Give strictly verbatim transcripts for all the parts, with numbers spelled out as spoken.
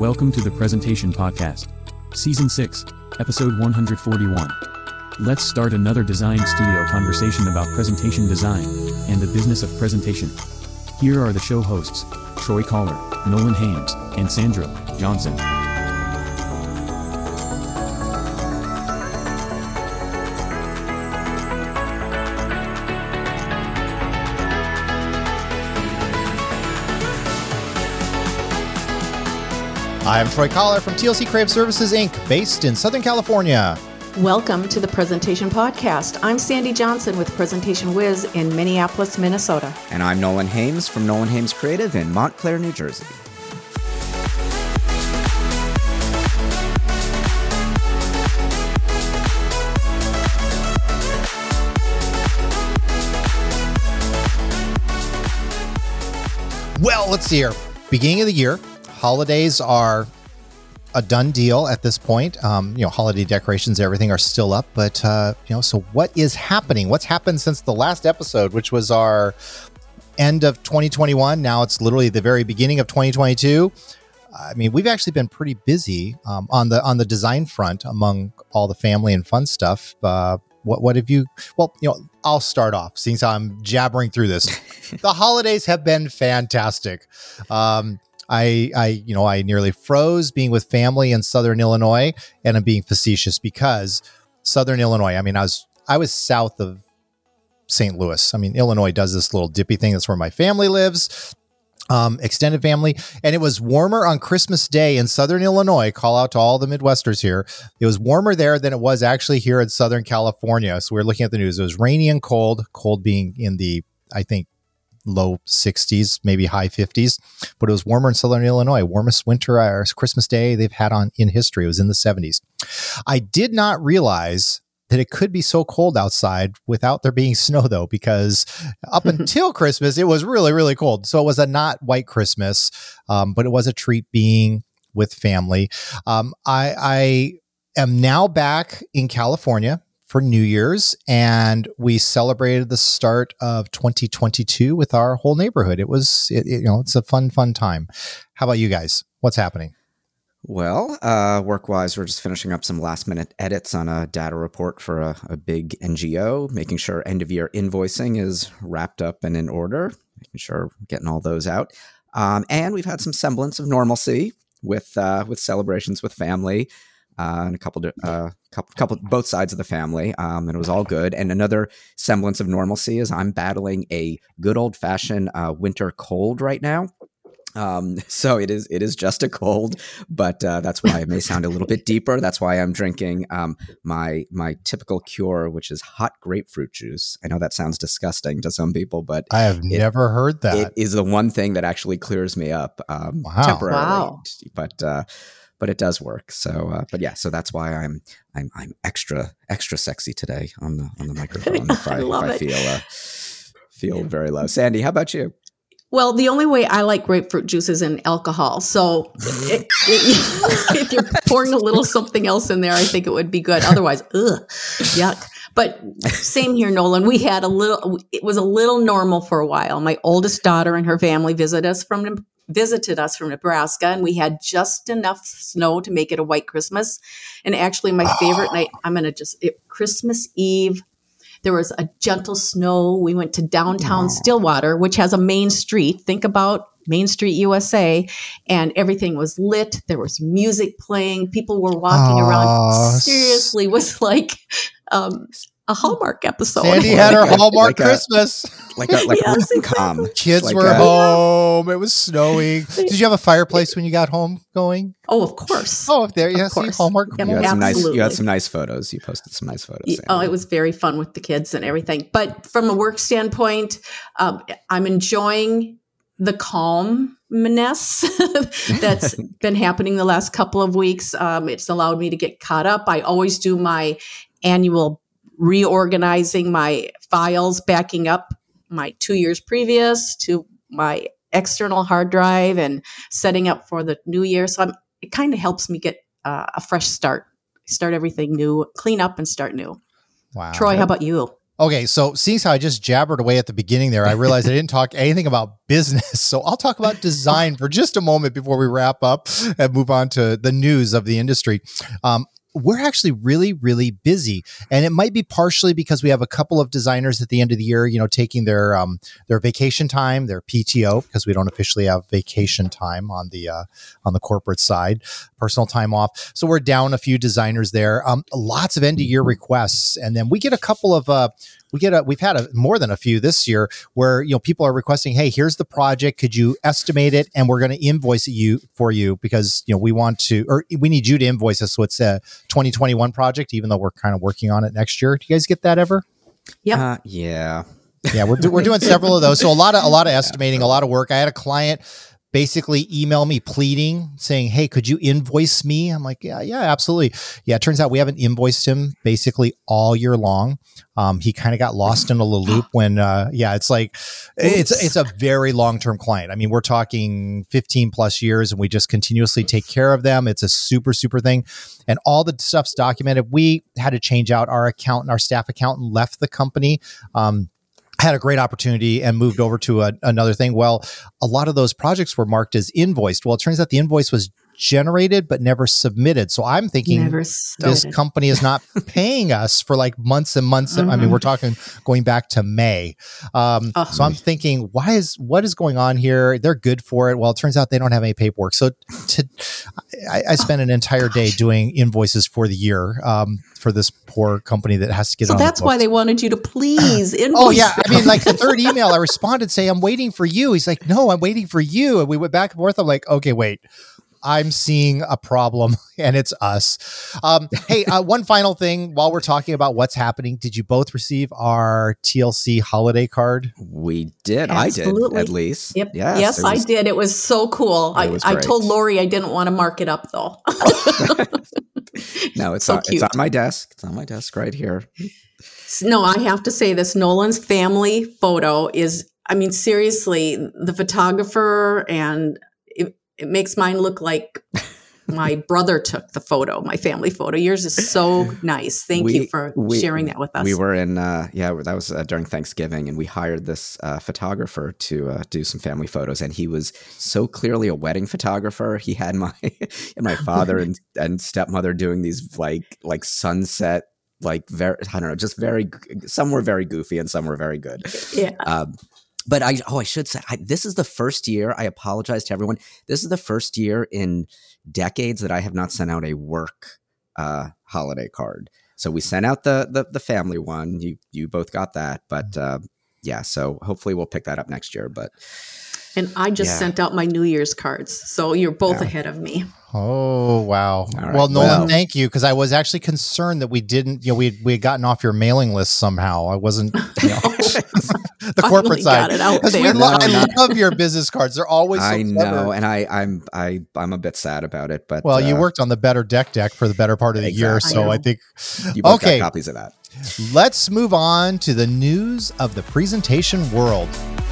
Welcome to the Presentation Podcast, Season six, Episode one hundred forty-one. Let's start another design studio conversation about presentation design and the business of presentation. Here are the show hosts, Troy Collar, Nolan Hames, and Sandra Johnson. I'm Troy Collar from T L C Creative Services, Incorporated, based in Southern California. Welcome to the Presentation Podcast. I'm Sandy Johnson with Presentation Wiz in Minneapolis, Minnesota. And I'm Nolan Hames from Nolan Hames Creative in Montclair, New Jersey. Well, let's see here. Beginning of the year. Holidays are a done deal at this point. Um, you know, holiday decorations, everything are still up. But, uh, you know, so what is happening? What's happened since the last episode, which was our end of twenty twenty-one? Now it's literally the very beginning of twenty twenty-two. I mean, we've actually been pretty busy um, on the on the design front among all the family and fun stuff. Uh, what what have you? Well, you know, I'll start off, seeing how I'm jabbering through this. The holidays have been fantastic. Um, I, I, you know, I nearly froze being with family in Southern Illinois, and I'm being facetious because Southern Illinois, I mean, I was, I was south of Saint Louis. I mean, Illinois does this little dippy thing. That's where my family lives, um, extended family. And it was warmer on Christmas Day in Southern Illinois. Call out to all the Midwesters here. It was warmer there than it was actually here in Southern California. So we we're looking at the news. It was rainy and cold, cold being in the, I think, low sixties, maybe high fifties, but it was warmer in Southern Illinois. Warmest winter or Christmas Day they've had on in history. It was in the seventies. I did not realize that it could be so cold outside without there being snow, though, because up until Christmas, it was really, really cold. So it was a not white Christmas, um, but it was a treat being with family. Um, I, I am now back in California for New Year's, and we celebrated the start of twenty twenty-two with our whole neighborhood. It was, it, it, you know, it's a fun, fun time. How about you guys? What's happening? Well, uh, work-wise, we're just finishing up some last-minute edits on a data report for a, a big N G O, making sure end-of-year invoicing is wrapped up and in order, making sure we're getting all those out. Um, and we've had some semblance of normalcy with uh, with celebrations with family. Uh, and a couple, uh, couple, couple, both sides of the family, um, and it was all good. And another semblance of normalcy is I'm battling a good old fashioned uh, winter cold right now. Um, so it is, it is just a cold, but uh, that's why it may sound a little bit deeper. That's why I'm drinking um, my my typical cure, which is hot grapefruit juice. I know that sounds disgusting to some people, but I have it, never heard that. It is the one thing that actually clears me up um, wow. temporarily. Wow. But uh, But it does work. So, uh, but yeah, so that's why I'm I'm I'm extra extra sexy today on the on the microphone. If I, I love if I it. feel uh, feel very low. Sandy, how about you? Well, the only way I like grapefruit juice is in alcohol. So it, it, if you're pouring a little something else in there, I think it would be good. Otherwise, ugh, yuck. But same here, Nolan. We had a little, it was a little normal for a while. My oldest daughter and her family visited us from visited us from Nebraska, and we had just enough snow to make it a white Christmas. And actually, my favorite night, I'm going to just, it, Christmas Eve, there was a gentle snow. We went to downtown Stillwater, which has a main street. Think about Main Street, U S A, and everything was lit. There was music playing. People were walking Aww. around. Seriously, it was like um, a Hallmark episode. Sandy had her Like a- Hallmark like a- Christmas. Like a like Yes, a rom-com. Kids Like were a- home. It was snowing. Did you have a fireplace when you got home going? Oh, of course. Oh, there you Of see course. Hallmark. Yep. You had some nice. You Absolutely. had some nice photos. You posted some nice photos. Yeah, Oh, Sandy. it was very fun with the kids and everything. But from a work standpoint, um, I'm enjoying the calmness that's been happening the last couple of weeks. Um, it's allowed me to get caught up. I always do my annual reorganizing my files, backing up my two years previous to my external hard drive and setting up for the new year. So I'm, it kind of helps me get uh, a fresh start, start everything new, clean up and start new. Wow. Troy, how about you? Okay, so seeing how I just jabbered away at the beginning there, I realized I didn't talk anything about business. So I'll talk about design for just a moment before we wrap up and move on to the news of the industry. Um, we're actually really, really busy. And it might be partially because we have a couple of designers at the end of the year, you know, taking their um, their vacation time, their P T O, because we don't officially have vacation time on the uh, on the corporate side, personal time off. So we're down a few designers there. Um, lots of end of year requests, and then we get a couple of uh, we get a we've had a, more than a few this year where you know people are requesting, hey, here's the project, could you estimate it, and we're going to invoice it you for you because you know we want to or we need you to invoice us. So it's a twenty twenty-one project, even though we're kind of working on it next year. Do you guys get that ever? Yep. Uh, yeah. Yeah, we're do, we're doing several of those. So a lot of a lot of estimating, a lot of work. I had a client basically email me pleading, saying, "Hey, could you invoice me?" I'm like, "Yeah, yeah, absolutely." Yeah, it turns out we haven't invoiced him basically all year long. Um, he kind of got lost in a little loop when, uh, yeah, it's like it's it's a very long term client. I mean, we're talking fifteen plus years, and we just continuously take care of them. It's a super super thing, and all the stuff's documented. We had to change out our accountant, our staff accountant left the company. Um, had a great opportunity and moved over to a, another thing. Well, a lot of those projects were marked as invoiced. Well, it turns out the invoice was generated but never submitted. So I'm thinking this company is not paying us for like months and months. Mm-hmm. I mean, we're talking going back to May. Um, uh-huh. So I'm thinking, why is what is going on here? They're good for it. Well, it turns out they don't have any paperwork. So to, I, I spent an entire day doing invoices for the year um, for this poor company that has to get. So on that's the why they wanted you to please invoice. Oh yeah, I mean, like the third email I responded saying, "I'm waiting for you." He's like, "No, I'm waiting for you." And we went back and forth. I'm like, "Okay, wait." I'm seeing a problem and it's us. Um, hey, uh, one final thing while we're talking about what's happening. Did you both receive our T L C holiday card? We did. Absolutely. I did, at least. Yep. Yes, yes, was, I did. It was so cool. I, I told Lori I didn't want to mark it up though. No, it's, so on, it's on my desk. It's on my desk right here. No, I have to say this Nolan's family photo is, I mean, seriously, the photographer and it, it makes mine look like my brother took the photo, my family photo. Yours is so nice. Thank we, you for we, sharing that with us. We were in, uh, yeah, that was uh, during Thanksgiving, and we hired this uh, photographer to uh, do some family photos. And he was so clearly a wedding photographer. He had my and my father and, and stepmother doing these like like sunset, like very, I don't know, just very, some were very goofy and some were very good. Yeah. Um, But I, oh, I should say, I, this is the first year, I apologize to everyone. This is the first year in decades that I have not sent out a work uh, holiday card. So we sent out the, the, the family one. You, you both got that, but uh, yeah, so hopefully we'll pick that up next year. But And I just yeah. sent out my New Year's cards. So you're both yeah. ahead of me. Oh, wow. Right. Well, Nolan, well, thank you. Because I was actually concerned that we didn't, you know, we we had gotten off your mailing list somehow. I wasn't, you know, the corporate side. Because we no, lo- I no. love your business cards. They're always so I clever. know, and I, I'm I, I'm a bit sad about it. But well, uh, you worked on the Better Deck deck for the better part of the exactly. year. So I, I think, you both okay. got copies of that. Let's move on to the news of the presentation world.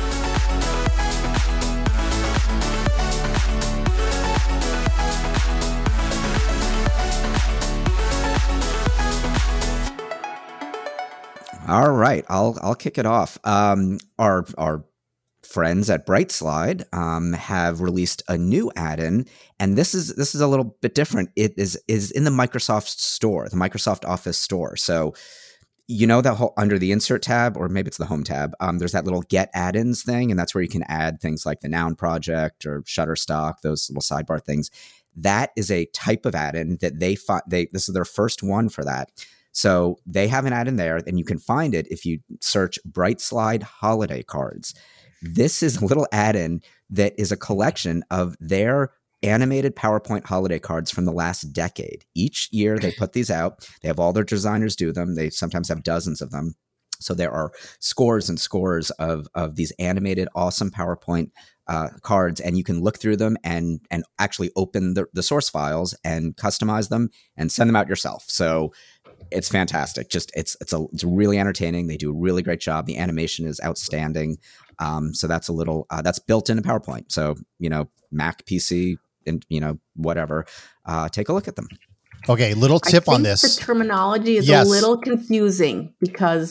All right, I'll I'll kick it off. Um, our our friends at Brightslide um, have released a new add-in, and this is this is a little bit different. It is is in the Microsoft Store, the Microsoft Office Store. So you know that whole under the Insert tab, or maybe it's the Home tab. Um, there's that little Get Add-ins thing, and that's where you can add things like the Noun Project or Shutterstock, those little sidebar things. That is a type of add-in that they fi- they this is their first one for that. So they have an add-in there, and you can find it if you search Brightslide Holiday Cards. This is a little add-in that is a collection of their animated PowerPoint holiday cards from the last decade. Each year they put these out. They have all their designers do them. They sometimes have dozens of them. So there are scores and scores of, of these animated, awesome PowerPoint uh, cards, and you can look through them and and actually open the, the source files and customize them and send them out yourself. So it's fantastic. Just it's it's a it's really entertaining. They do a really great job. The animation is outstanding. Um, so that's a little uh, that's built into PowerPoint. So you know, Mac, P C, and you know whatever. Uh, take a look at them. Okay, little tip I think on this. The terminology is yes. a little confusing because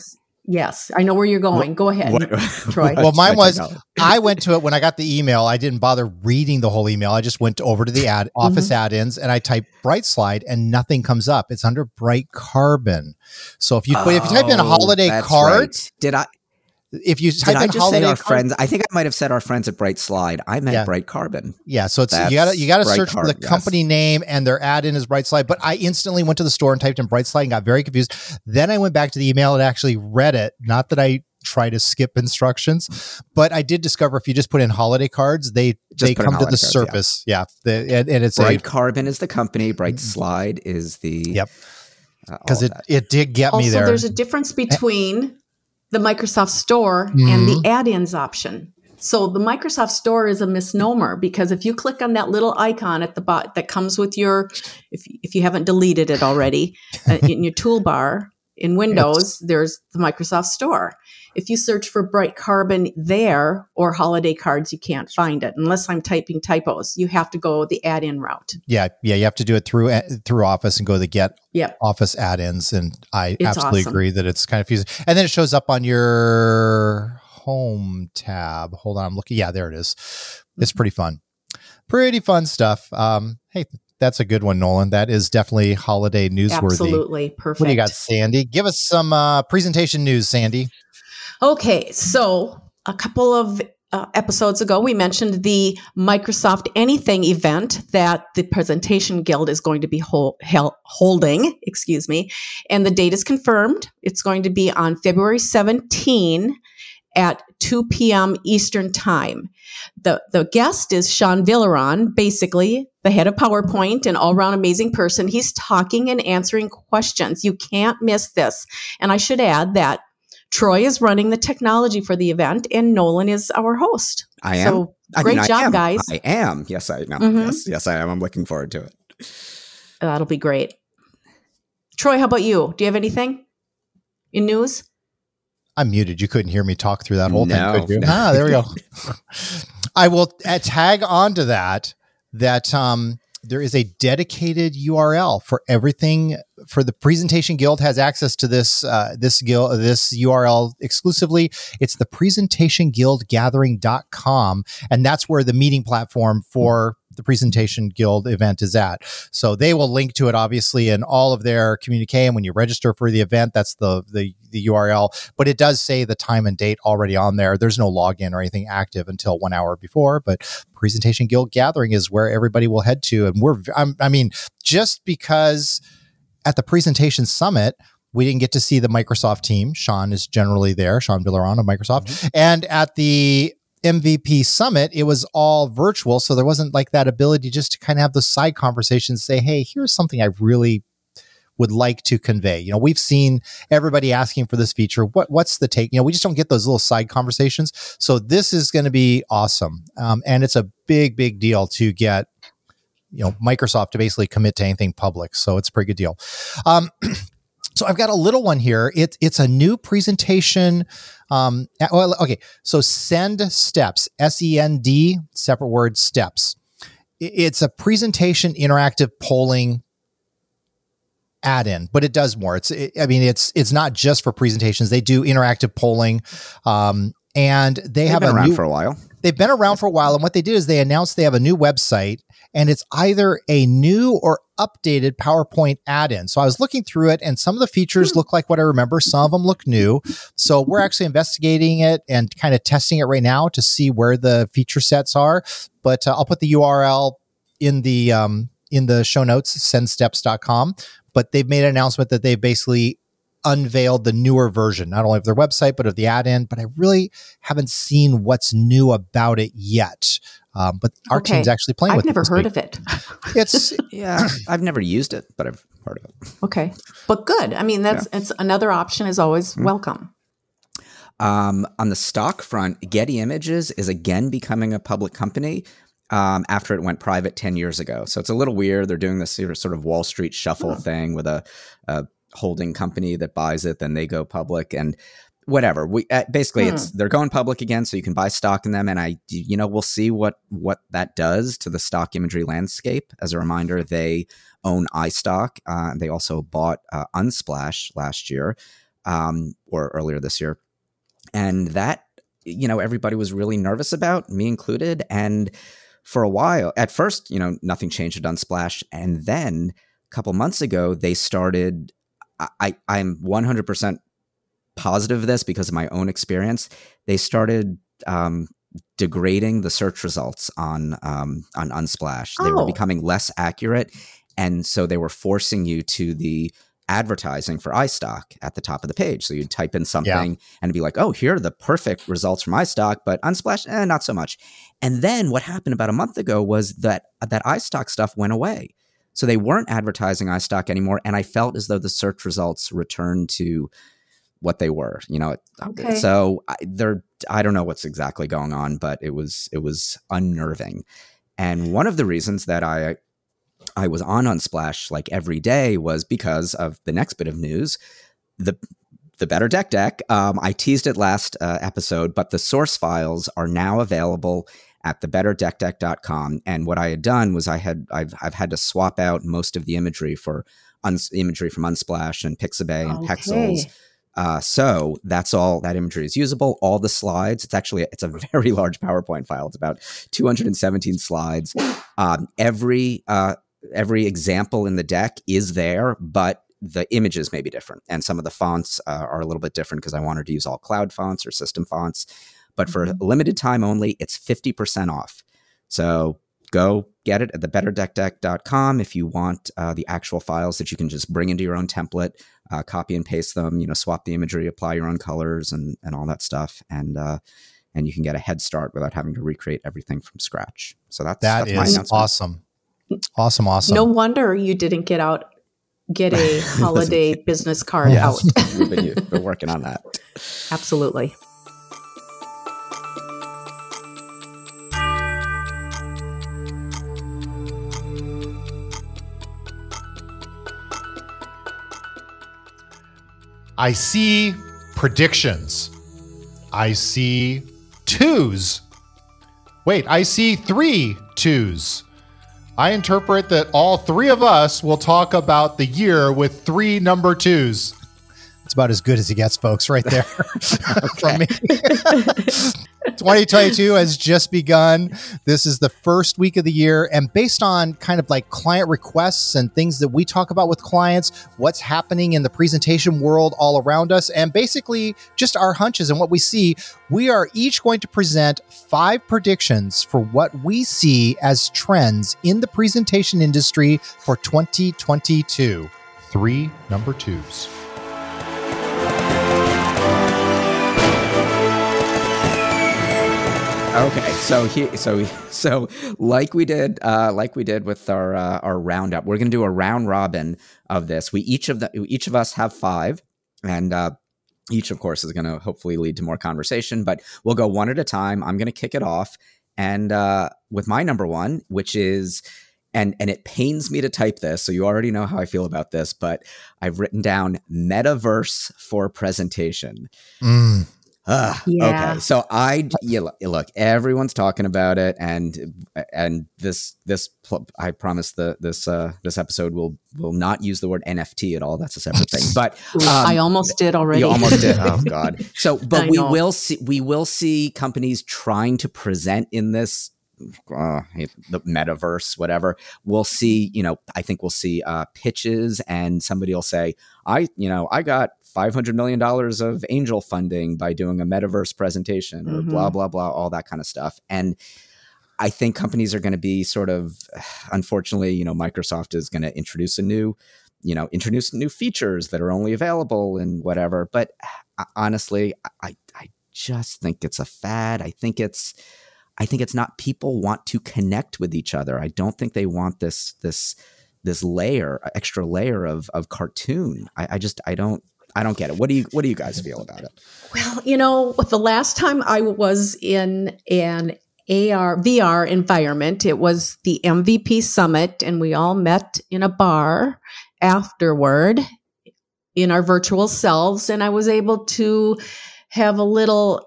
Yes, I know where you're going. What- Go ahead, what- Troy. Well, mine what was, technology? I went to it when I got the email. I didn't bother reading the whole email. I just went over to the ad office add-ins and I typed Bright Slide and nothing comes up. It's under Bright Carbon. So if you but if you type in a Oh, holiday that's card, right. Did I if you did type I in just holiday say our card, friends? I think I might have said our friends at Bright Slide. I meant Yeah. Bright Carbon. yeah, so it's That's you gotta you gotta Bright search for the Carbon, yes. company name and their add-in is Bright Slide. But I instantly went to the store and typed in Bright Slide and got very confused. Then I went back to the email and actually read it. Not that I try to skip instructions, but I did discover if you just put in holiday cards, they Just they put in come to the holiday cards, yeah. surface. Yeah, The- and, and it's Bright a Carbon is the company. Bright Slide is the Yep. uh, all because of it that. it did get me Also, there. there's a difference between the Microsoft Store and Mm-hmm. the add-ins option. So the Microsoft Store is a misnomer because if you click on that little icon at the bottom that comes with your, if if you haven't deleted it already, uh, in your toolbar in Windows, there's the Microsoft Store. If you search for Bright Carbon there or holiday cards, you can't find it unless I'm typing typos. You have to go the add-in route. yeah, yeah, you have to do it through through Office and go to the Get Yep. Office add-ins, and I It's absolutely awesome. agree that it's kind of confusing. And then it shows up on your home tab. Hold on, I'm looking. Yeah, there it is. It's pretty fun, pretty fun stuff. Um, hey, that's a good one, Nolan. That is definitely holiday newsworthy. Absolutely. Perfect. What do you got, Sandy? Give us some uh, presentation news, Sandy. Okay, so a couple of uh, episodes ago, we mentioned the Microsoft Anything event that the Presentation Guild is going to be hol- hel- holding, excuse me, and the date is confirmed. It's going to be on February seventeenth at two p.m. Eastern Time. The, the guest is Sean Villeron, basically the head of PowerPoint and all-around amazing person. He's talking and answering questions. You can't miss this. And I should add that Troy is running the technology for the event, and Nolan is our host. I am. So I great mean, I job, am. guys. I am. Yes, I know. Mhm. Yes, yes, I am. I'm looking forward to it. That'll be great. Troy, how about you? Do you have anything in news? I'm muted. You couldn't hear me talk through that whole No, thing, could you? no. Ah, there we go. I will uh, tag on to that, that um, there is a dedicated U R L for everything. For the Presentation Guild has access to this uh, this guild this U R L exclusively. It's the presentation guild gathering dot com, and that's where the meeting platform for the Presentation Guild event is at. So they will link to it obviously in all of their communique, and when you register for the event, that's the the the U R L, but it does say the time and date already on there. There's no login or anything active until one hour before, but Presentation Guild Gathering is where everybody will head to. And we're, I'm, I mean, just because at the Presentation Summit, we didn't get to see the Microsoft team. Sean is generally there, Sean Villeron of Microsoft. Mm-hmm. And at the M V P Summit, it was all virtual. So there wasn't like that ability just to kind of have those side conversations, say, hey, here's something I really would like to convey. You know, we've seen everybody asking for this feature. What what's the take? You know, we just don't get those little side conversations. So this is going to be awesome. Um, and it's a big, big deal to get, you know, Microsoft to basically commit to anything public. So it's a pretty good deal. Um, so I've got a little one here. It, it's a new presentation. Um, well, okay. So Send Steps, S E N D, separate word, steps. It's a presentation interactive polling add-in, but it does more. It's, it, I mean, it's, it's not just for presentations. They do interactive polling. Um, and they They've have been a around new, for a while. They've been around for a while. And what they did is they announced they have a new website, and it's either a new or updated PowerPoint add-in. So I was looking through it, and some of the features look like what I remember. Some of them look new. So we're actually investigating it and kind of testing it right now to see where the feature sets are. But uh, I'll put the U R L in the, um, in the show notes, send steps dot com. But they've made an announcement that they basically unveiled the newer version, not only of their website, but of the add-in. But I really haven't seen what's new about it yet. Um, but our Okay. team's actually playing I've with it. never this heard week. of it. It's Yeah, I've never used it, but I've heard of it. Okay. But good. I mean, that's it's another option is always Mm-hmm. welcome. Um, on the stock front, Getty Images is again becoming a public company um, after it went private ten years ago. So it's a little weird. They're doing this sort of Wall Street shuffle Hmm. thing with a, a holding company that buys it, then they go public and whatever. We uh, basically Hmm. it's they're going public again, so you can buy stock in them. And I, you know, we'll see what what that does to the stock imagery landscape. As a reminder, they own iStock. Uh, they also bought uh, Unsplash last year. um, or earlier this year. And that, you know, everybody was really nervous about, me included. And for a while, at first, you know, nothing changed at Unsplash. And then a couple months ago, they started, I, I'm one hundred percent positive of this because of my own experience. They started um, degrading the search results on um, on Unsplash. They Oh. were becoming less accurate. And so they were forcing you to the advertising for iStock at the top of the page. So you'd type in something Yeah. and it'd be like, oh, here are the perfect results from iStock, but Unsplash, eh, not so much. And then what happened about a month ago was that that iStock stuff went away. So they weren't advertising iStock anymore. And I felt as though the search results returned to what they were, you know. Okay. So I, they're, I don't know what's exactly going on, but it was, it was unnerving. And one of the reasons that I, I was on Unsplash like every day was because of the next bit of news, the the Better Deck deck. Um, I teased it last uh, episode, but the source files are now available at the better deck deck dot com. And what I had done was I had I've I've had to swap out most of the imagery for uns- imagery from Unsplash and Pixabay and Okay. Pexels. Uh, so that's all that imagery is usable. All the slides, it's actually, it's a very large PowerPoint file. It's about two hundred seventeen slides. Um, every, uh, every example in the deck is there, but the images may be different. And some of the fonts uh, are a little bit different because I wanted to use all cloud fonts or system fonts, but for Mhm. a limited time only, it's fifty percent off. So go get it at the better deck deck dot com if you want uh, the actual files that you can just bring into your own template, uh, copy and paste them, you know, swap the imagery, apply your own colors and, and all that stuff. And, uh, and you can get a head start without having to recreate everything from scratch. So that's, That that's my is announcement. awesome. Awesome, awesome. No wonder you didn't get out, get a holiday business card Yes, out. we've been, we've been working on that. Absolutely. I see predictions. I see twos. Wait, I see three twos. I interpret that all three of us will talk about the year with three number twos. It's about as good as he gets, folks, right there from me. twenty twenty-two has just begun. This is the first week of the year. And based on kind of like client requests and things that we talk about with clients, what's happening in the presentation world all around us, and basically just our hunches and what we see, we are each going to present five predictions for what we see as trends in the presentation industry for twenty twenty-two. Three number twos. Okay, so he, so so like we did, uh, like we did with our uh, our roundup, we're going to do a round robin of this. We each of the each of us have five, and uh, each, of course, is going to hopefully lead to more conversation. But we'll go one at a time. I'm going to kick it off, and uh, with my number one, which is, and and it pains me to type this, so you already know how I feel about this, but I've written down metaverse for presentation. Mm. Uh, Yeah. Okay, so I yeah, look, look, everyone's talking about it, and and this this pl- I promise the this uh, this episode will will not use the word N F T at all. That's a separate thing. But Ooh, um, I almost did already. you almost did. Oh God. So, but I we know. will see we will see companies trying to present in this. Uh, the metaverse, whatever. We'll see, you know, I think we'll see uh, pitches, and somebody will say, I, you know, I got five hundred million dollars of angel funding by doing a metaverse presentation or Mhm. blah, blah, blah, all that kind of stuff. And I think companies are going to be sort of, unfortunately, you know, Microsoft is going to introduce a new, you know, introduce new features that are only available and whatever. But uh, honestly, I, I just think it's a fad. I think it's, I think it's not, people want to connect with each other. I don't think they want this, this, this layer, extra layer of, of cartoon. I, I just, I don't, I don't get it. What do you, what do you guys feel about it? Well, you know, the last time I was in an A R, V R environment, it was the M V P Summit, and we all met in a bar afterward in our virtual selves, and I was able to have a little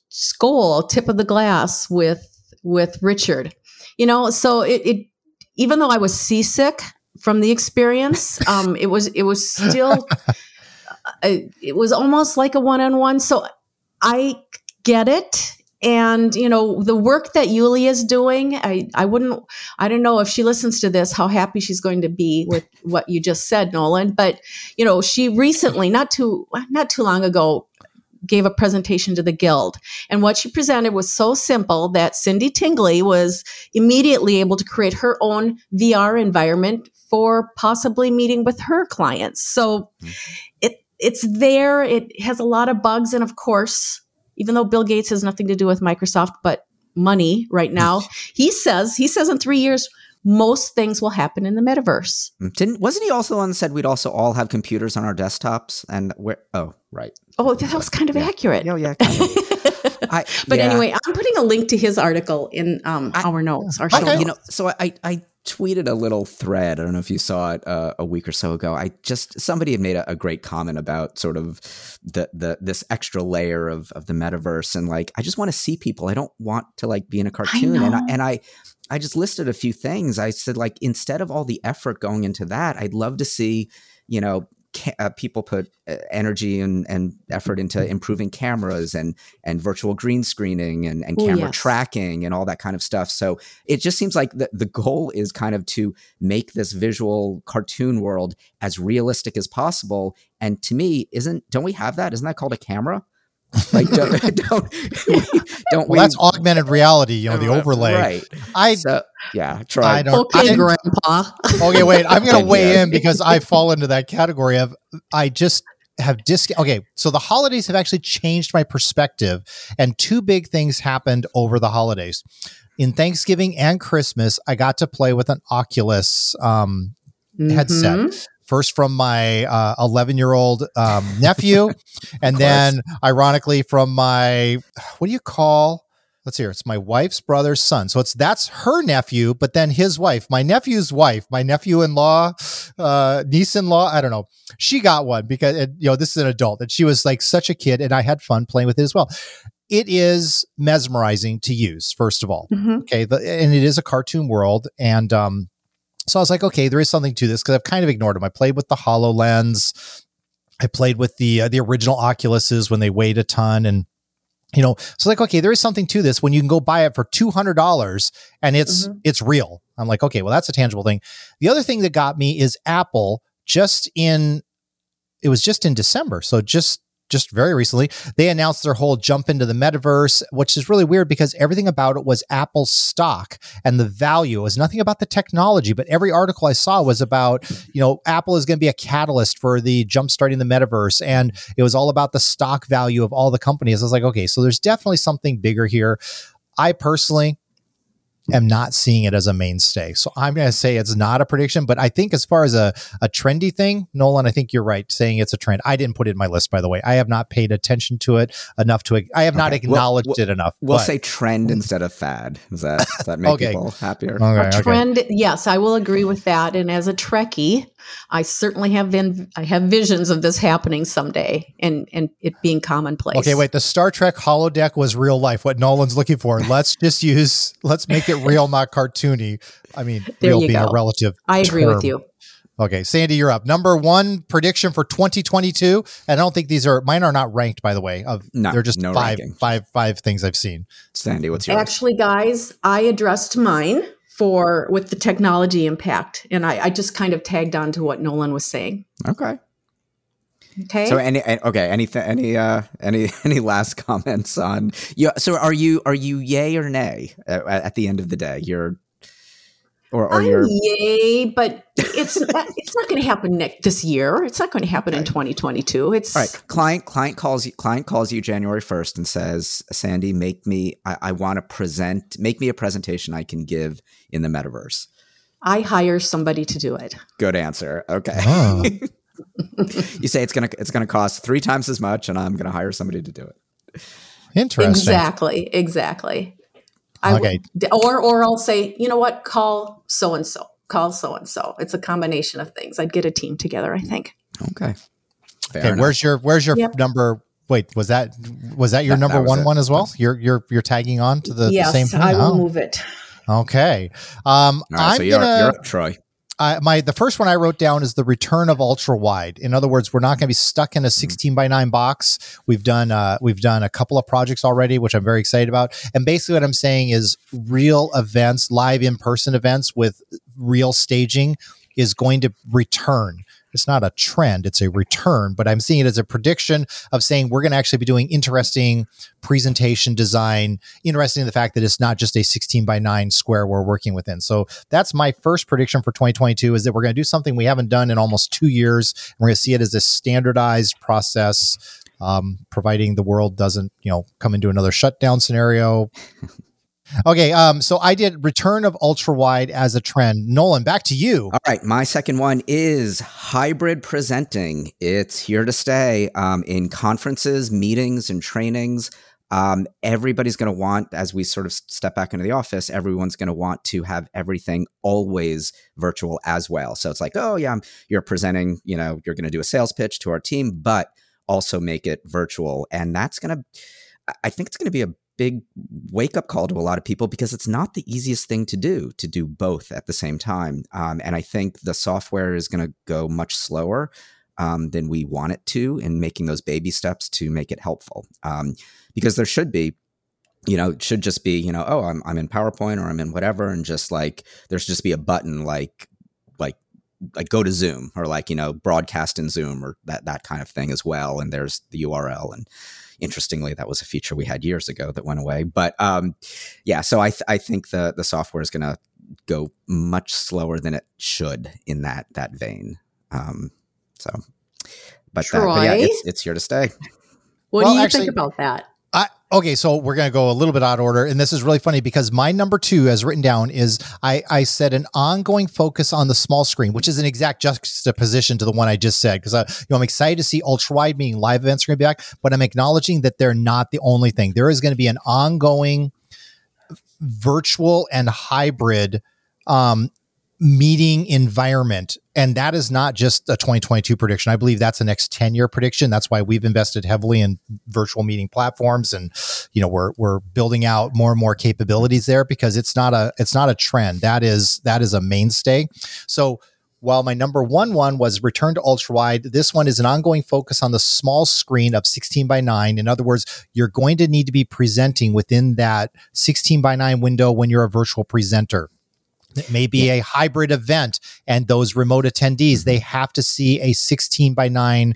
skull tip of the glass with with Richard. You know, so it, it even though I was seasick from the experience, um, it was it was still I, it was almost like a one-on-one. So I get it. And, you know, the work that Yulia is doing, I, I wouldn't, I don't know if she listens to this, how happy she's going to be with what you just said, Nolan. But, you know, she recently, not too, not too long ago, gave a presentation to the Guild. And what she presented was so simple that Cindy Tingley was immediately able to create her own V R environment for possibly meeting with her clients. So mm-hmm. it it's there. It has a lot of bugs. And of course, even though Bill Gates has nothing to do with Microsoft, but money right now, he says, he says in three years, most things will happen in the metaverse. Didn't, wasn't he also the one that said we'd also all have computers on our desktops? And where, oh, right. Oh, that was kind of yeah. accurate. Oh, yeah. Kind of. I, but yeah. anyway, I'm putting a link to his article in um, I, our notes. Our I, show you notes. know, so I, I tweeted a little thread. I don't know if you saw it uh, a week or so ago. I just somebody had made a, a great comment about sort of the the this extra layer of of the metaverse, and like I just want to see people. I don't want to like be in a cartoon, I and I, and I. I just listed a few things. I said, like, instead of all the effort going into that, I'd love to see, you know, ca- uh, people put uh, energy and, and effort into improving cameras and and virtual green screening and, and Ooh, camera yes. tracking and all that kind of stuff. So it just seems like the, the goal is kind of to make this visual cartoon world as realistic as possible. And to me, isn't don't we have that? Isn't that called a camera? Like don't don't, don't well, we? that's augmented reality, you know, the overlay. Right. I so, yeah. Try. I don't. Okay, I, Grandpa. Okay, wait. I'm going to weigh Yeah. in because I fall into that category of I just have dis. Okay, so the holidays have actually changed my perspective, and two big things happened over the holidays. In Thanksgiving and Christmas, I got to play with an Oculus um, mm-hmm. headset. First from my uh, eleven-year-old um, nephew, and then, ironically, from my, what do you call, let's hear, it's my wife's brother's son. So it's that's her nephew, but then his wife, my nephew's wife, my nephew-in-law, uh, niece-in-law, I don't know. She got one because, it, you know, this is an adult, and she was like such a kid, and I had fun playing with it as well. It is mesmerizing to use, first of all. Mm-hmm. Okay, the, and it is a cartoon world, and um, so I was like, okay, there is something to this because I've kind of ignored them. I played with the HoloLens. I played with the uh, the original Oculuses when they weighed a ton. And, you know, so like, okay, there is something to this when you can go buy it for two hundred dollars and it's mm-hmm. it's real. I'm like, okay, well, that's a tangible thing. The other thing that got me is Apple just in, it was just in December. So just Just very recently, they announced their whole jump into the metaverse, which is really weird because everything about it was Apple's stock and the value. It was nothing about the technology, but every article I saw was about, you know, Apple is going to be a catalyst for the jump starting the metaverse. And it was all about the stock value of all the companies. I was like, okay, so there's definitely something bigger here. I personally am not seeing it as a mainstay. So I'm going to say it's not a prediction, but I think as far as a, a trendy thing, Nolan, I think you're right saying it's a trend. I didn't put it in my list, by the way. I have not paid attention to it enough to, I have okay. not acknowledged we'll, it enough. We'll but. say trend instead of fad. Does that, does that make okay. people happier? Okay, a trend. okay. Yes, I will agree with that. And as a Trekkie, I certainly have been, I have visions of this happening someday and, and it being commonplace. Okay, wait, the Star Trek holodeck was real life, what Nolan's looking for. Let's just use, let's make it real, not cartoony. I mean, there real you being go. a relative I agree term. with you. Okay, Sandy, you're up. Number one prediction for twenty twenty-two. And I don't think these are, mine are not ranked, by the way. Of no, They're just no five, ranking. five, five things I've seen. Sandy, what's yours? Actually, guys, I addressed mine for with the technology impact. And I, I just kind of tagged on to what Nolan was saying. Okay. Okay. So any okay, anything any uh any any last comments on yeah, so are you are you yay or nay at, at the end of the day? You're or or I'm you're yay, but it's not, it's not going to happen next this year. It's not going to happen okay. in twenty twenty-two. It's all right. Client client calls you client calls you January first and says, Sandy, make me I, I want to present make me a presentation I can give in the metaverse. I hire somebody to do it. Good answer. Okay. Oh. You say it's gonna it's gonna cost three times as much, and I'm gonna hire somebody to do it. Interesting. Exactly. Exactly. I okay. w- or or I'll say, you know what? Call so and so. Call so and so. It's a combination of things. I'd get a team together, I think. Okay. Fair okay. enough. Where's your Where's your yep. number? Wait, was that was that your that, number that one it. one as well? You're you're you're tagging on to the, yes, the same thing. I will oh. move it. Okay. Um, All right, I'm so you're, gonna. you're up, Troy. Uh, my the first one I wrote down is the return of ultra wide. In other words, we're not going to be stuck in a sixteen by nine box. We've done uh, we've done a couple of projects already, which I'm very excited about. And basically, what I'm saying is, real events, live in person events with real staging, is going to return. It's not a trend, it's a return, but I'm seeing it as a prediction of saying we're going to actually be doing interesting presentation design, interesting in the fact that it's not just a sixteen by nine square we're working within. So that's my first prediction for twenty twenty-two, is that we're going to do something we haven't done in almost two years. And we're going to see it as a standardized process, um, providing the world doesn't, you know, come into another shutdown scenario. Okay, um, so I did return of ultra wide as a trend. Nolan, back to you. All right, my second one is hybrid presenting. It's here to stay. Um, in conferences, meetings, and trainings, um, everybody's going to want, as we sort of step back into the office, everyone's going to want to have everything always virtual as well. So it's like, oh yeah, you're presenting, you know, you're going to do a sales pitch to our team, but also make it virtual. And that's going to, I think it's going to be a big wake-up call to a lot of people, because it's not the easiest thing to do, to do both at the same time. Um, and I think the software is going to go much slower um, than we want it to in making those baby steps to make it helpful. Um, because there should be, you know, it should just be, you know, oh, I'm I'm in PowerPoint or I'm in whatever, and just like, there's just be a button like, like, like go to Zoom, or like, you know, broadcast in Zoom, or that, that kind of thing as well. And there's the U R L, and interestingly, that was a feature we had years ago that went away. But um, yeah, so I th- I think the the software is going to go much slower than it should in that that vein. Um, so, but, that, but yeah, it's it's here to stay. What Well, do you actually- think about that? I, okay, so we're going to go a little bit out of order. And this is really funny because my number two, as written down, is I, I said an ongoing focus on the small screen, which is an exact juxtaposition to the one I just said. Because you know, I'm excited to see ultra wide, meaning live events are going to be back, but I'm acknowledging that they're not the only thing. There is going to be an ongoing virtual and hybrid um, meeting environment. And that is not just a twenty twenty-two prediction. I believe that's a next ten year prediction. That's why we've invested heavily in virtual meeting platforms. And, you know, we're, we're building out more and more capabilities there, because it's not a, it's not a trend. That is, that is a mainstay. So while my number one one was return to ultra wide, this one is an ongoing focus on the small screen of sixteen by nine. In other words, you're going to need to be presenting within that sixteen by nine window when you're a virtual presenter. It may be a hybrid event, and those remote attendees, they have to see a sixteen by nine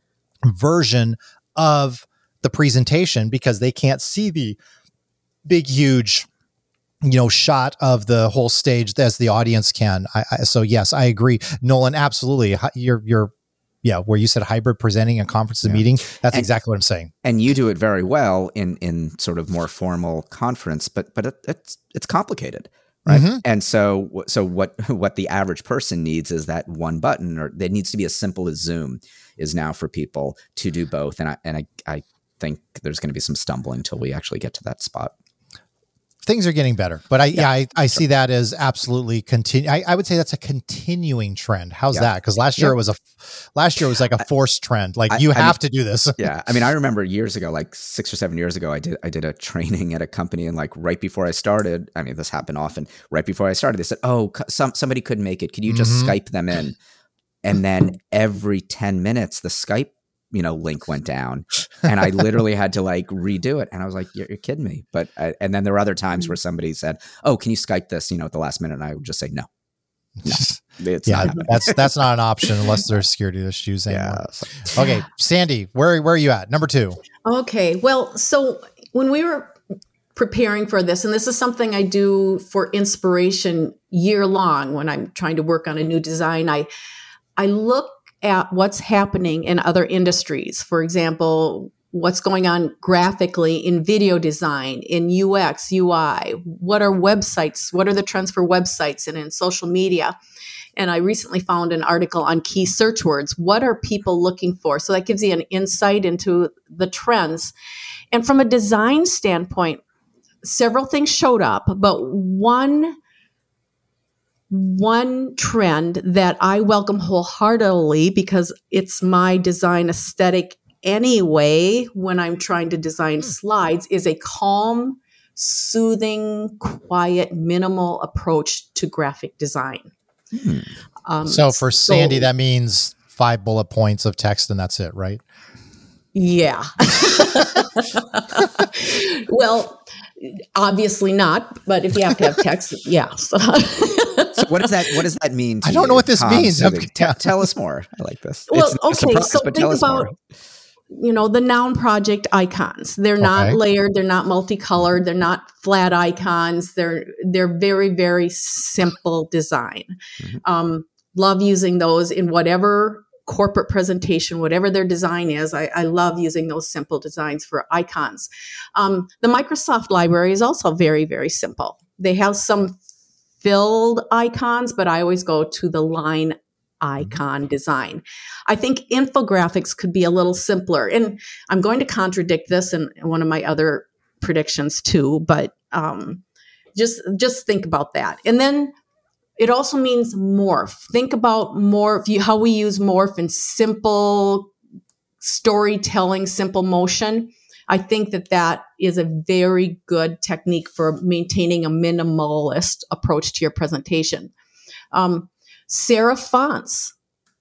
version of the presentation, because they can't see the big, huge, you know, shot of the whole stage as the audience can. I, I, so yes, I agree, Nolan. Absolutely, you're you're yeah. Where you said hybrid presenting and conferences and Yeah. meeting, that's And- exactly what I'm saying. And you do it very well in in sort of more formal conference, but but it, it's it's complicated. Right. Mhm. And so, so what, what the average person needs is that one button, or it needs to be as simple as Zoom is now for people to do both. And I, and I, I think there's going to be some stumbling until we actually get to that spot. Things are getting better, but I, yeah, I, I see that as absolutely continue. I, I would say that's a continuing trend. How's Yeah. that? Because last year Yeah. it was a, last year it was like a forced trend. Like I- you I have mean- to do this. Yeah. I mean, I remember years ago, like six or seven years ago, I did, I did a training at a company, and like right before I started, I mean, this happened often, right before I started, they said, oh, c- some, somebody couldn't make it. Could you just Mhm. Skype them in? And then every ten minutes, the Skype, you know, link went down, and I literally had to like redo it. And I was like, you're, you're kidding me. But, I, and then there were other times where somebody said, oh, can you Skype this, you know, at the last minute? And I would just say, no, no, it's Yeah, not happening. that's that's not an option unless there's security issues anymore. Yeah. So- Okay, Sandy, where where are you at? Number two. Okay. Well, so when we were preparing for this, and this is something I do for inspiration year long when I'm trying to work on a new design, I I look at what's happening in other industries. For example, what's going on graphically in video design, in U X, U I, what are websites, what are the trends for websites and in social media? And I recently found an article on key search words. What are people looking for? So that gives you an insight into the trends. And from a design standpoint, several things showed up, but one One trend that I welcome wholeheartedly, because it's my design aesthetic anyway when I'm trying to design slides, is a calm, soothing, quiet, minimal approach to graphic design. Hmm. Um, So for Sandy, so- that means five bullet points of text and that's it, right? Yeah. Well, obviously not, but if you have to have text, yeah. So what does that what does that mean to I don't you? know what this Calm means. soothing. Te- Yeah. tell us more. I like this. Well, It's not a okay, surprise, so but think tell us about, more. you know, the noun project icons. They're not Okay. layered, they're not multicolored, they're not flat icons. They're they're very, very simple design. Mhm. Um, love using those in whatever corporate presentation, whatever their design is. I, I love using those simple designs for icons. Um, the Microsoft library is also very, very simple. They have some filled icons, but I always go to the line icon design. I think infographics could be a little simpler. And I'm going to contradict this in one of my other predictions too, but um, just, just think about that. And then it also means morph. Think about morph, you, how we use morph in simple storytelling, simple motion. I think that that is a very good technique for maintaining a minimalist approach to your presentation. Um, serif fonts.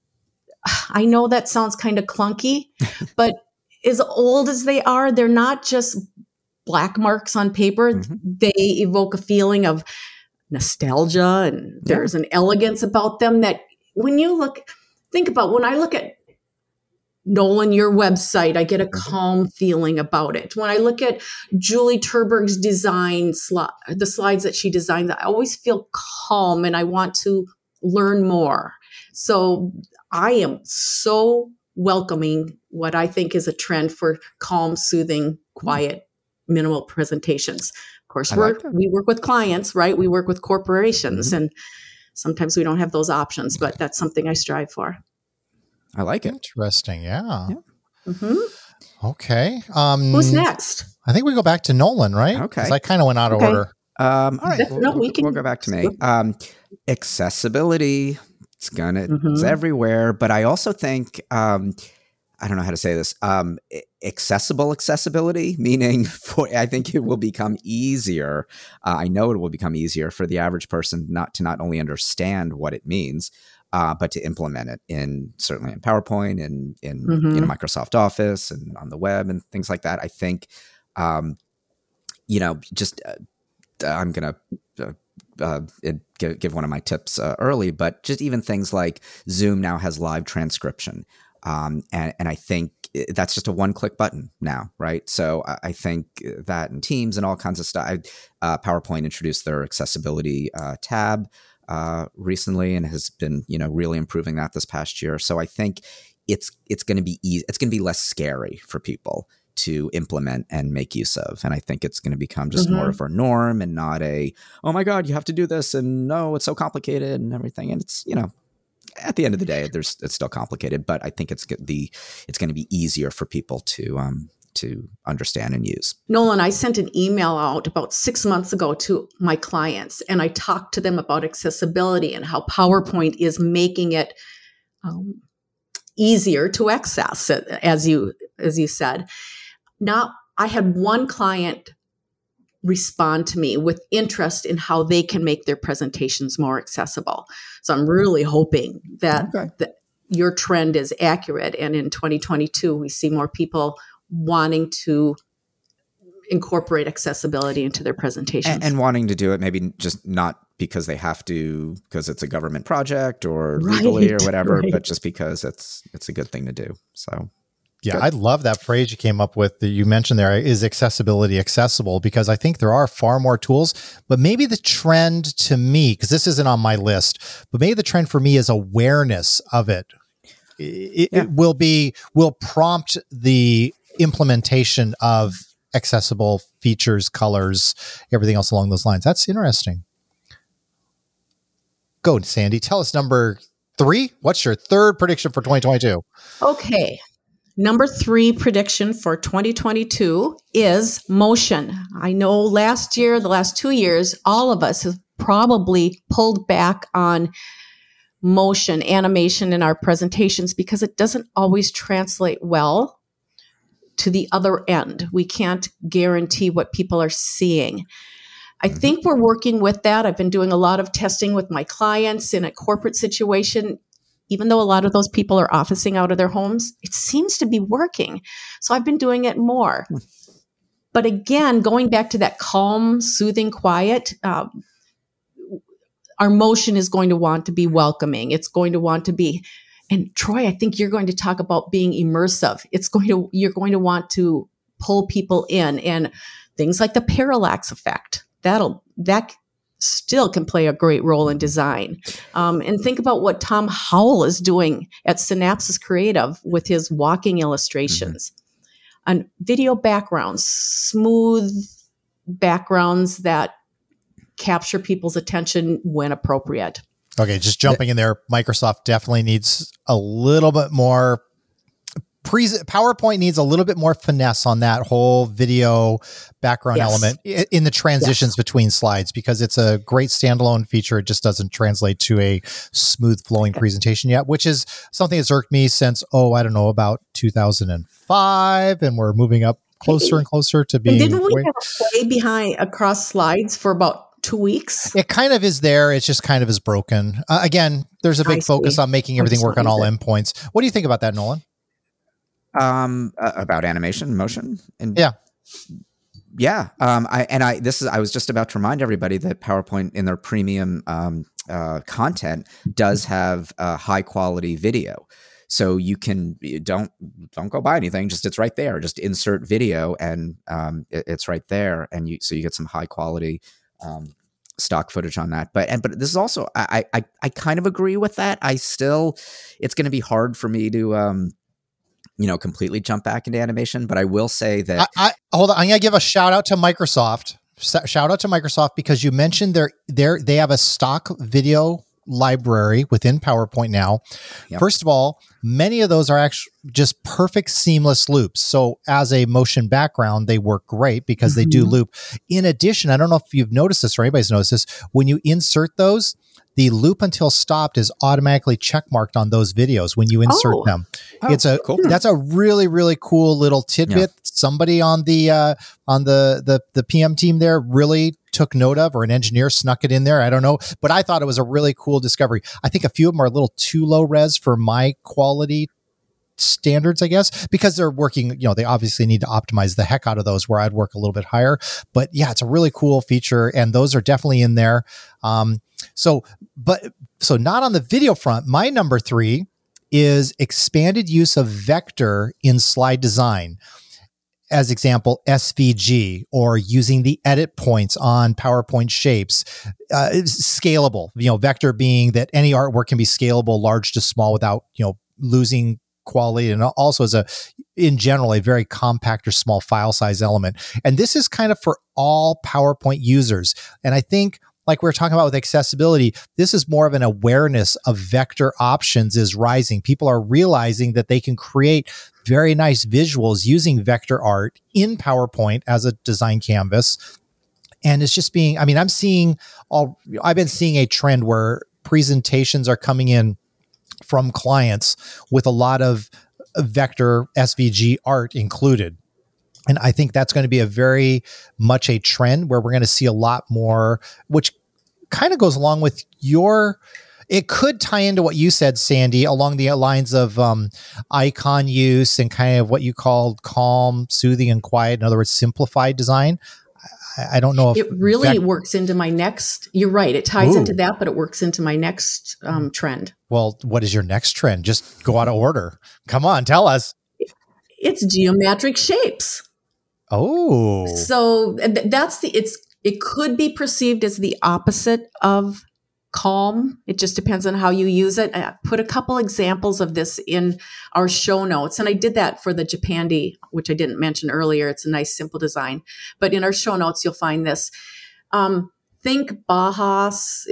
I know that sounds kind of clunky, but as old as they are, they're not just black marks on paper. Mm-hmm. They evoke a feeling of nostalgia, and there's an elegance about them that when you look, think about when I look at Nolan, your website, I get a calm feeling about it. When I look at Julie Terberg's design, sli- the slides that she designed, I always feel calm and I want to learn more. So I am so welcoming what I think is a trend for calm, soothing, quiet, minimal presentations. Of course, I we're, like that. we work with clients, right? We work with corporations, Mm-hmm. and sometimes we don't have those options, but that's something I strive for. I like it. Interesting. Yeah. Yeah. hmm Okay. Um, Who's next? I think we go back to Nolan, right? Okay. 'Cause I kind of went out of Okay. order. Um, all right, That- we'll, no, we we'll- can- we'll go back to me. Um, accessibility, it's gonna, it's Mhm. everywhere. But I also think, um, I don't know how to say this. Um, a- accessible accessibility, meaning for, I think it will become easier. Uh, I know it will become easier for the average person not to not only understand what it means, uh, but to implement it in certainly in PowerPoint and in Mhm. you know, Microsoft Office and on the web and things like that. I think, um, you know, just uh, I'm gonna uh, uh, it, give, give one of my tips uh, early, but just even things like Zoom now has live transcription, um, and and I think that's just a one-click button now, right? So I, I think that in Teams and all kinds of stuff. I, uh, PowerPoint introduced their accessibility uh, tab uh, recently and has been you know really improving that this past year. So I think it's it's going to be easy. It's going to be less scary for people to implement and make use of. And I think it's going to become just Mhm. more of a norm and not a, oh my God, you have to do this. And no, it's so complicated and everything. And it's, you know, at the end of the day, there's, it's still complicated, but I think it's get the, it's going to be easier for people to, um, to understand and use. Nolan, I sent an email out about six months ago to my clients, and I talked to them about accessibility and how PowerPoint is making it um, easier to access, as you as you said. Now, I had one client respond to me with interest in how they can make their presentations more accessible. So I'm really hoping that, Okay. that your trend is accurate, and in twenty twenty-two we see more people wanting to incorporate accessibility into their presentations. And, and wanting to do it, maybe just not because they have to, because it's a government project or legally or Right, whatever, right. but just because it's, it's a good thing to do. So Yeah, Good. I love that phrase you came up with that you mentioned there, is accessibility accessible? Because I think there are far more tools, but maybe the trend to me, because this isn't on my list, but maybe the trend for me is awareness of it. It, Yeah. it will be, will prompt the implementation of accessible features, colors, everything else along those lines. That's interesting. Go, Sandy. Tell us number three. What's your third prediction for twenty twenty-two? Okay. Number three prediction for twenty twenty-two is motion. I know last year, the last two years, all of us have probably pulled back on motion, animation in our presentations because it doesn't always translate well to the other end. We can't guarantee what people are seeing. I think we're working with that. I've been doing a lot of testing with my clients in a corporate situation. Even though a lot of those people are officing out of their homes, it seems to be working. So I've been doing it more. But again, going back to that calm, soothing, quiet, um, our motion is going to want to be welcoming. It's going to want to be, and Troy, I think you're going to talk about being immersive. It's going to, you're going to want to pull people in, and things like the parallax effect. That'll, that still can play a great role in design. Um, and think about what Tom Howell is doing at Synapsis Creative with his walking illustrations. Mm-hmm. And video backgrounds, smooth backgrounds that capture people's attention when appropriate. Okay, just jumping in there, Microsoft definitely needs a little bit more Pre- PowerPoint needs a little bit more finesse on that whole video background Yes. element i- in the transitions Yes. between slides, because it's a great standalone feature. It just doesn't translate to a smooth flowing Okay. presentation yet, which is something that's irked me since, oh, I don't know, about two thousand five. And we're moving up closer and closer to And being. didn't we have a play behind across slides for about two weeks? It kind of is there. It's just kind of is broken. Uh, again, there's a big I focus see. on making I everything just work on don't all use it. endpoints. What do you think about that, Nolan? Um, uh, about animation, motion, and Yeah. yeah. Um, I and I this is I was just about to remind everybody that PowerPoint in their premium um uh content does have uh, high quality video. So you can you don't don't go buy anything. Just it's right there. Just insert video, and um, it, it's right there, and you so you get some high quality um, stock footage on that. But and but this is also I I I kind of agree with that. I still it's going to be hard for me to um, you know completely jump back into animation. But I will say that I, I hold on. I'm gonna give a shout out to Microsoft. S- Shout out to Microsoft because you mentioned their their they have a stock video library within PowerPoint now. Yep. First of all, many of those are actually just perfect seamless loops. So as a motion background, they work great because they do Mhm. loop. In addition, I don't know if you've noticed this or anybody's noticed this, when you insert those, the loop until stopped is automatically checkmarked on those videos when you insert Oh. them. Oh, it's a cool. that's a really really cool little tidbit. Somebody on the uh, on the, the the P M team there really took note of, or an engineer snuck it in there. I don't know, but I thought it was a really cool discovery. I think a few of them are a little too low res for my quality standards, I guess, because they're working, you know, they obviously need to optimize the heck out of those, where I'd work a little bit higher. But yeah, it's a really cool feature, and those are definitely in there. Um, so, but so not on the video front. My number three is expanded use of vector in slide design. As example, S V G, or using the edit points on PowerPoint shapes. Uh, it's scalable, you know, vector being that any artwork can be scalable, large to small, without, you know, losing quality, and also as a, in general, a very compact or small file size element. And this is kind of for all PowerPoint users. And I think, like we were talking about with accessibility, this is more of an awareness of vector options is rising. People are realizing that they can create very nice visuals using vector art in PowerPoint as a design canvas. And it's just being, I mean, I'm seeing all, I've been seeing a trend where presentations are coming in from clients with a lot of vector S V G art included. And I think that's going to be a very much a trend where we're going to see a lot more, which kind of goes along with your, it could tie into what you said, Sandy, along the lines of um, icon use and kind of what you called calm, soothing, and quiet. In other words, simplified design. I, I don't know if It really vec- works into my next, you're right, it ties Ooh. into that, but it works into my next um, trend. Well, what is your next trend? Just go out of order. Come on, tell us. It's geometric shapes. Oh, So th- that's the, it's, it could be perceived as the opposite of calm. It just depends on how you use it. I put a couple examples of this in our show notes. And I did that for the Japandi, which I didn't mention earlier. It's a nice, simple design. But in our show notes, you'll find this. Um, think Bauhaus